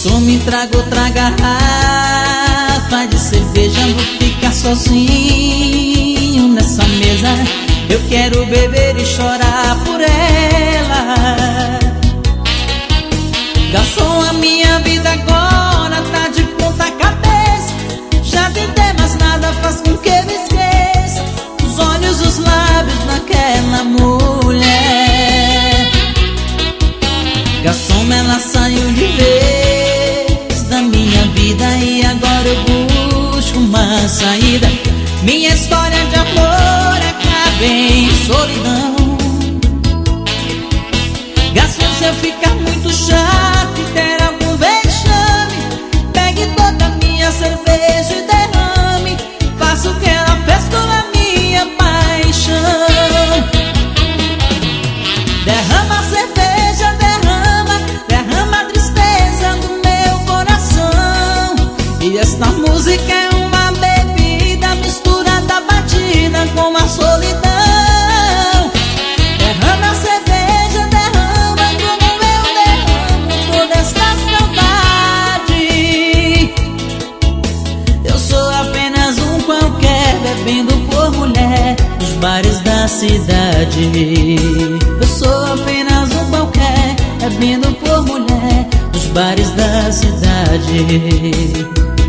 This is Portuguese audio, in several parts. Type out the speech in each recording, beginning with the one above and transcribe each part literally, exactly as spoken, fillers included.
Garçom, me traga outra garrafa de cerveja. Vou ficar sozinho nessa mesa. Eu quero beber e chorar por ela. Garçom, a minha vida agora tá de ponta cabeça. Já tentei, mas nada faz com que eu esqueça os olhos, os lábios daquela mulher. Garçom, ela saiu de vez da minha vida e agora eu busco uma saída. Minha história de amor acaba em solidão. Garçom, se eu ficar muito chato e der algum vexame, pegue toda a minha cerveja e derrame. Faça o que ela fez com a minha paixão. Derrama a cerveja, derrama, derrama a tristeza do meu coração. E esta música é uma bebida misturada, batida com a solidão. Derrama a cerveja, derrama como eu derramo toda esta saudade. Eu sou apenas um qualquer, bebendo por mulher nos bares da cidade. Eu sou apenas um qualquer, bebendo por mulher nos bares da cidade.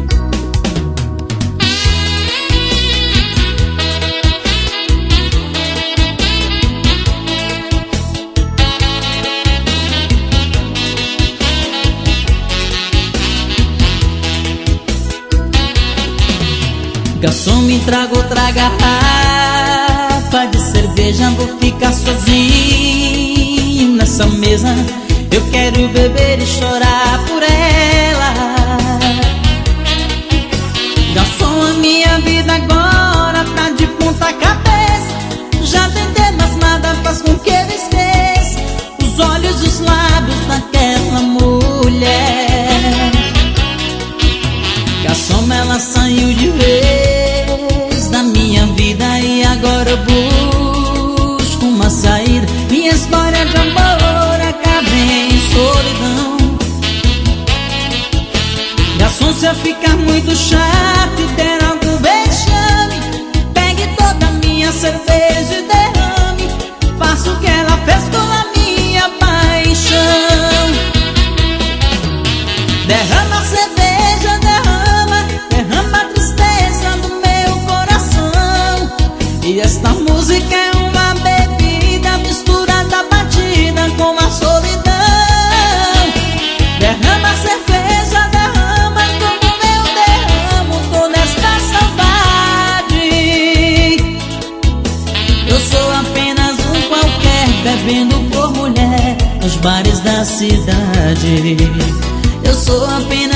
Garçom, me traga outra garrafa de cerveja. Vou ficar sozinho nessa mesa. Eu quero beber e chorar por ela. Garçom, a minha vida agora tá de ponta cabeça. Já tentei, mas nada faz com que eu esqueça os olhos e os lábios daquela mulher. Garçom, ela saiu de vez da minha vida e agora eu busco uma saída. Minha história de amor acaba em solidão. Garçom, se eu ficar muito chato e der algum vexame, pegue toda a minha cerveja e derrame. Faça o que ela fez com a minha paixão. Derrama a cerveja, derrama, derrama a tristeza do meu coração. E esta música é uma bebida misturada, batida com a solidão. Derrama a cerveja, derrama como eu derramo toda esta saudade. Eu sou apenas um qualquer, bebendo por mulher nos bares da cidade. Eu sou apenas